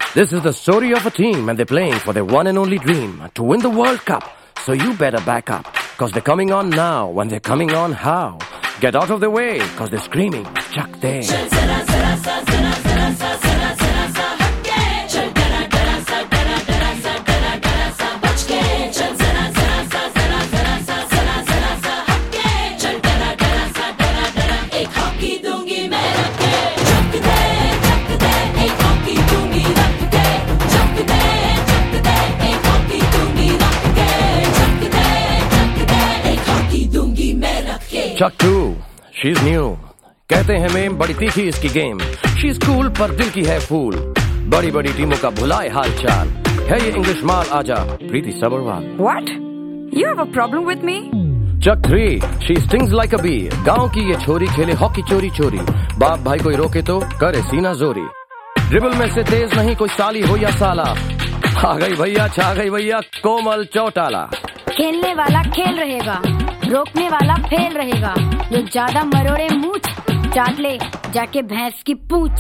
This is the story of a team and they're playing for their one and only dream to win the World Cup. So you better back up, cause they're coming on now. When they're coming on, how? Get out of the way, cause they're screaming, Chak De. Chuck 2, she's new. कहते हैं ma'am बड़ी तीखी इसकी game. She's cool पर दिल की है फूल. बड़ी बड़ी टीमों का भुलाए हाल चाल. है ये इंग्लिश माल आजा प्रीति Sabharwal. What? You have a problem with me? Chuck 3, she stings like a bee. गांव की ये छोरी खेले हॉकी चोरी चोरी. बाप भाई कोई रोके तो करे सीना जोरी. ड्रिबल में से तेज नहीं कोई साली हो या साला. आ गई भैया छा गई भैया कोमल चौटाला. खेलने वाला खेल रहेगा, रोकने वाला फेल रहेगा. जो ज्यादा मरोड़े मूछ चाट ले जाके भैंस की पूंछ.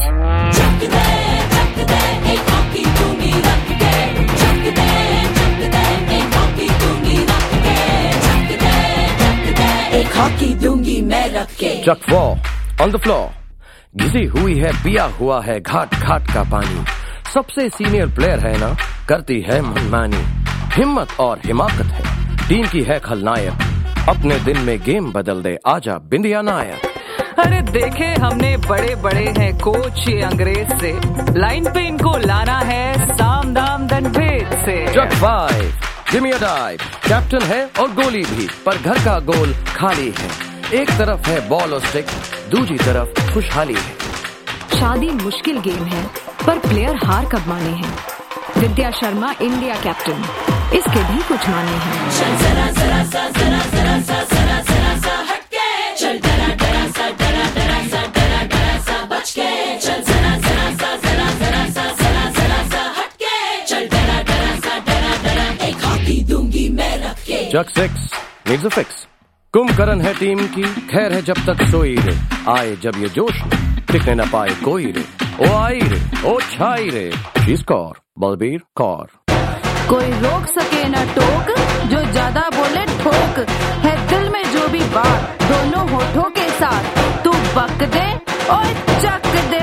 एक हॉकी दूंगी मैं रख के. Chuck 4, on the floor. घिसी हुई है पिया हुआ है घाट घाट का पानी. सबसे सीनियर प्लेयर है ना, करती है मनमानी. हिम्मत और हिमाकत है, टीम की है खलनायक. अपने दिन में गेम बदल दे आजा बिंदिया नायक. अरे देखे हमने बड़े बड़े हैं कोच ये अंग्रेज से. लाइन पे इनको लाना है साम दाम दंड भेद से. Chuck 5, give me a dive. Captain है और गोली भी, पर घर का गोल खाली है. एक तरफ है बॉल और स्टिक, दूसरी तरफ खुशहाली है. शादी मुश्किल गेम है, पर प्लेयर हार कब माने हैं. विद्या शर्मा इंडिया कैप्टन, इसके भी कुछ माने हैं. चल जरा जरा सा जरा जरा सा जरा जरा सा हटके. चल डरा डरा सा डरा डरा सा डरा डरा सा बच के. चल जरा जरा सा जरा जरा सा जरा जरा सा हटके. चल डरा डरा सा डरा डरा एक हॉकी दूंगी मैं रख के. Chuck 6, needs a fix. Kumbhakarna है टीम की, खैर है जब तक सोई रे. आए जब ये जोश में टिकने न पाए कोई रे. ओ आई रे ओ छाई रे. She score Balbir Kaur. कोई रोक सके न टोक, जो ज्यादा बोले ठोक. है दिल में जो भी बात, दोनों होठों के साथ. तू बक दे और चक दे.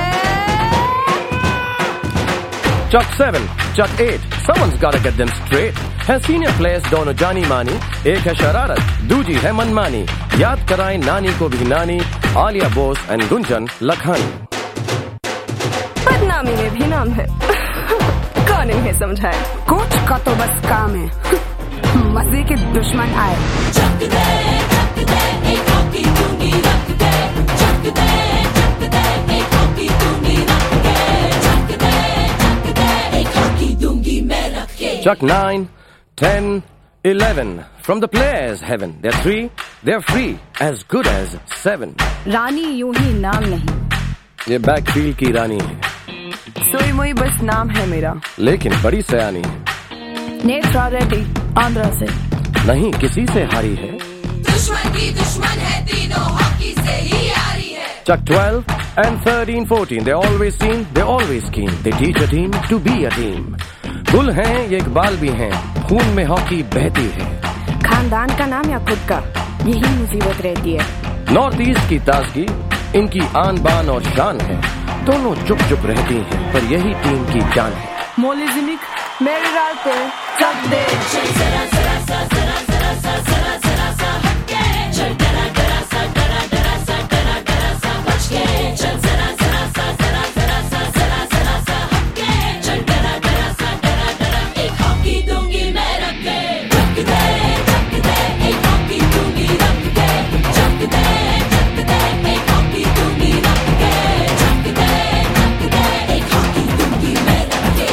Chuck 7, Chuck 8, someone's gotta get them straight. है सीनियर प्लेयर्स दोनों जानी मानी. एक है शरारत, दूजी है मनमानी. याद कराएं नानी को भी नानी, आलिया बोस एंड गुंजन लखानी. बदनामी में भी नाम है. कौन इन्हें समझाए. कोच का तो बस काम है मजे के दुश्मन आए. चक दे एक हॉकी दूंगी रख के. चक दे एक हॉकी दूंगी रख के. चक दे एक हॉकी दूंगी मैं रख के. Chuck 9, 10, 11, from the players heaven. They're 3, they're free, as good as 7. रानी यूं ही नाम नहीं, ये बैकफील्ड की रानी है, सोई मोई बस नाम है मेरा. लेकिन बड़ी सयानी है. नेत्रा रेड्डी आंध्रा से, नहीं किसी से हारी है. दुश्मन की दुश्मन है तीनों, हॉकी से ही यारी है. Chuck 12 and 13, 14, they're always seen, they're always keen. They teach a team to be a team. गुल हैं ये इकबाल भी हैं, खून में हॉकी बहती है. खानदान का नाम या खुद का, यही मुसीबत रहती है. नॉर्थ ईस्ट की ताजगी इनकी आन बान और शान है. दोनों चुप चुप रहती हैं, पर यही टीम की जान है. मोलिजिमिक मेरे राल पे चक दे. चल जरा जरा सा जरा जरा सा जरा जरा सा हटके. चल डरा डरा सा डरा डरा सा डरा डरा सा बच के. चल जरा जरा सा जरा जरा सा जरा जरा सा हटके. चल डरा डरा सा डरा डरा एक हॉकी दूंगी मैं रख के. चक दे एक हॉकी दूंगी रख के. चक दे एक हॉकी दूंगी रख के. चक दे एक हॉकी दूंगी मैं रख के.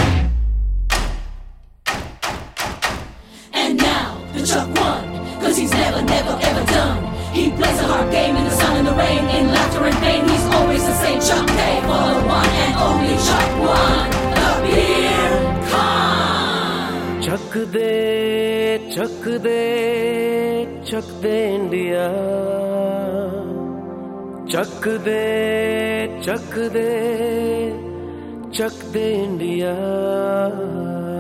And now the Chuck 1, 'cause he's never, never, ever done. He plays a hard game in the sun and the rain, in laughter and pain. He's always the same. Chuck Day for the one and only Chuck 1, the Beer Khan. चक दे चक दे चक दे India. चक दे चक दे चक दे इंडिया।